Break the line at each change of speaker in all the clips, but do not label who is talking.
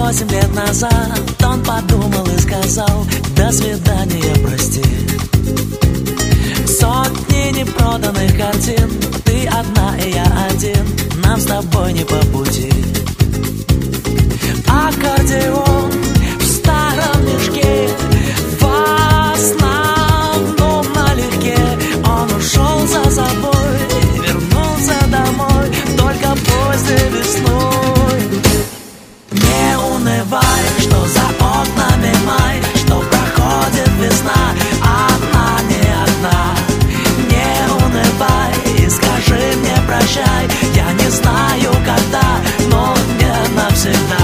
8 лет назад он подумал и сказал: до свидания, прости. Сотни непроданных картин, ты одна и я один, нам с тобой не по пути. Аккордеон в старом мешке, в основном налегке. Он ушел за собой и вернулся домой только поздней весной. Не унывай, что за окнами май, что проходит весна, одна не одна. Не унывай и скажи мне прощай, я не знаю когда, но не навсегда.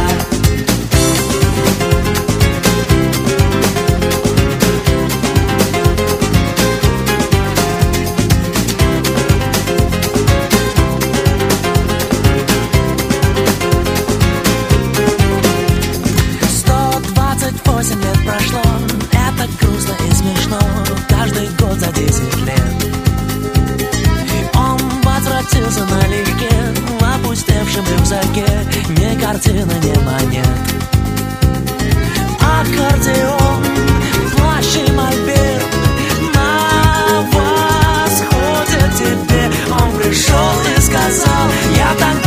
Прошло, это грустно и смешно, каждый год за 10 лет. Он возвратился налегке, в опустевшем рюкзаке ни картины, ни монет. Аккордеон, плащ и мольберт, на восходе тебе он пришел и сказал: я так